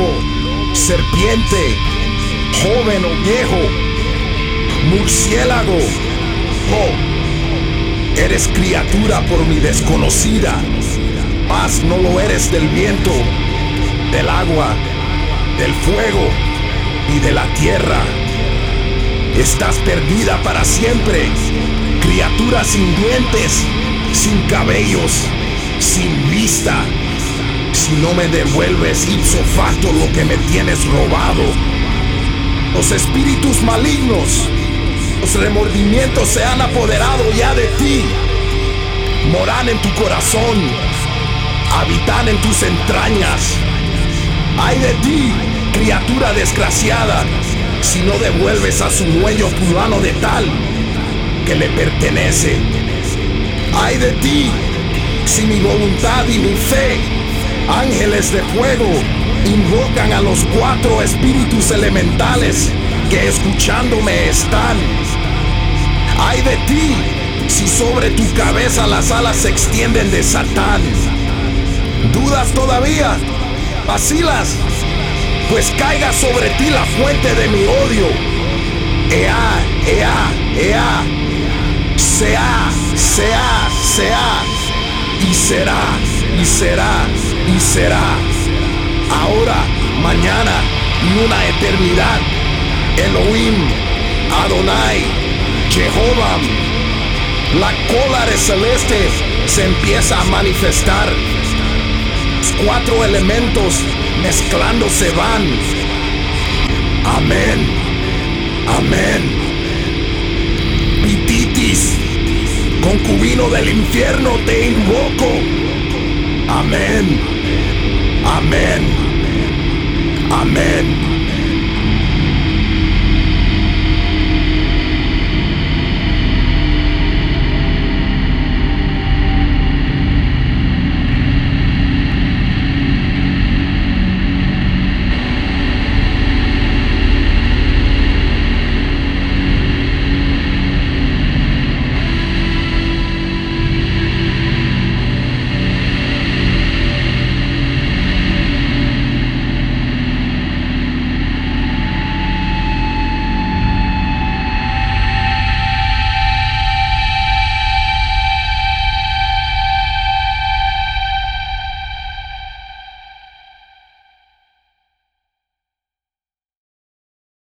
lobo, serpiente, joven o viejo, murciélago. Oh, eres criatura por mi desconocida, mas no lo eres del viento, del agua, del fuego y de la tierra. Estás perdida para siempre, criatura sin dientes, sin cabellos, sin vista. Si no me devuelves ipso facto lo que me tienes robado, los espíritus malignos, los remordimientos se han apoderado ya de ti. Moran en tu corazón, habitan en tus entrañas. Ay de ti, criatura desgraciada, si no devuelves a su dueño fulano de tal que le pertenece. Ay de ti, si mi voluntad y mi fe, ángeles de fuego, invocan a los 4 espíritus elementales que escuchándome están. Ay de ti, si sobre tu cabeza las alas se extienden de Satán. ¿Dudas todavía? ¿Vacilas? Pues caiga sobre ti la fuente de mi odio. Ea, ea, ea. Sea, sea, sea. Y será, y será, y será. Ahora, mañana y una eternidad. Elohim, Adonai, Jehová. La cólera celeste se empieza a manifestar. Los 4 elementos mezclándose van. Amén, amén. Pititis, concubino del infierno, te invoco. Amén, amén, amén.